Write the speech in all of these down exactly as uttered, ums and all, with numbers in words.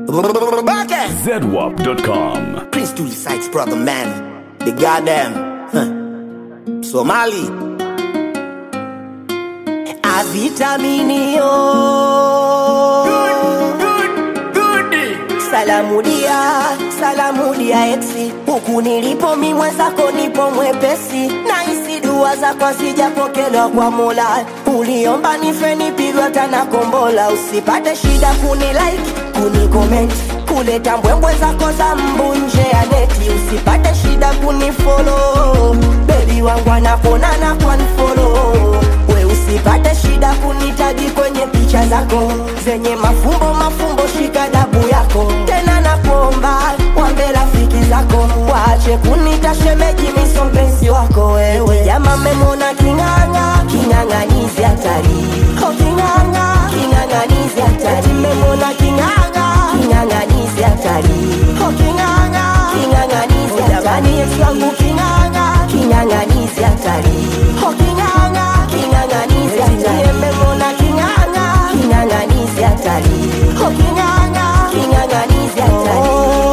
Z W A P dot com. Prince to the sites, brother man. The goddamn huh. Somali A vitaminio Good, good, good. Salamu dia, salamu dia exi. Huku nilipo mi mwenzako nipo mwepesi. Na isi dua zako sijapokelewa kwa Mola. Uliomba nife nipigwa tana kombola. Usipate shida kuni like, kuni comment. Kuleta mbwembwe zako za mbunje ya neti. Usipate shida kuni follow. Baby wangu anapona na kwa follow. We usipate shida kunitagi kwenye picha zako zenye mafumbo mafumbo, shika dabu yako. Tena nakuomba wambe rafiki zako waache kunita shemeji, miso mpenzi wako wewe. Jamaa memona kinganga, kinganganizi hatari. Oh kinganga, kinganganizi hatari. Memona kinganga, kinganganizi hatari. Oh kinganga, kinganganizi hatari. Yesu wangu kinganga, kinganganizi hatari. Oh kinganga, kinganganizi hatari. Memona kinganga, kinganganizi hatari. Oh kinganga, kinganganizi hatari.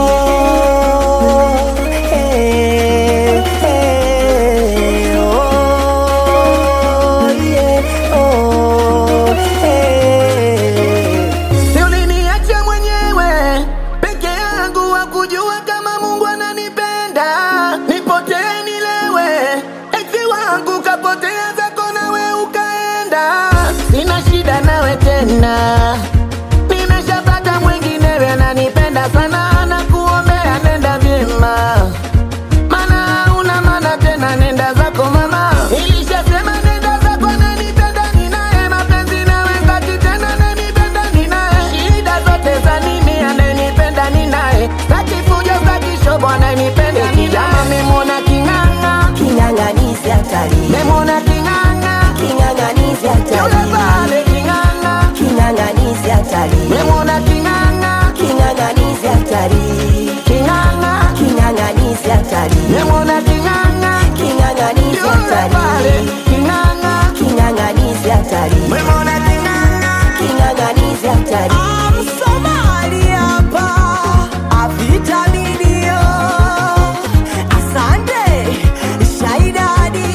Nimeshapata mwingine ananipenda sana, na kuombea nenda vyema, mana una mana tena, nenda zako mama. Nilishasema nenda zako, nanipenda ninae, mapenzi nawe ngati tena, nanipenda ninae. Shida zote za nini, ananipenda ninae, staki fujo staki shobo, ananipenda ninae. Memona kinganga, kinganganizi hatari. memona kinganga, Kinganganizi hatari. yule pale kinganga, Kinganganizi hatari. memona kinganga, Kinganganizi hatari. kinganga, Kinganganizi hatari. memona kinganga, Kinganganizi yule pale hatari. kinganga, Kinganganizi hatari. memona kinganga. Kinganganizi hatari. I'm Somali hapa. A vitaminio. Asante. Shaidadi.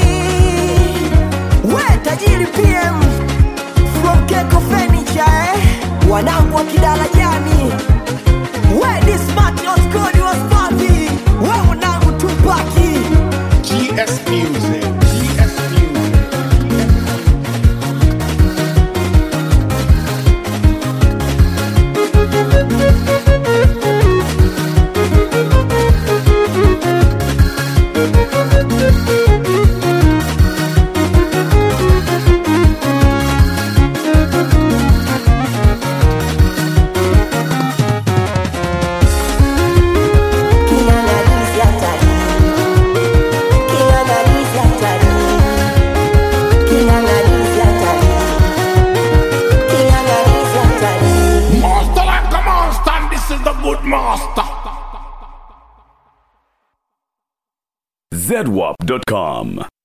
We tajiri P M. From Keko Furniture eh. Wanangu wa kidarajani. We this smart your squad was papi. We wanangu tupaki. G S Music. G S Music. Kinganganizi hatari. Kinganganizi hatari. Kinganganizi hatari. Kinganganizi hatari. Master like a monster, and this is the good master. Z W A P dot com.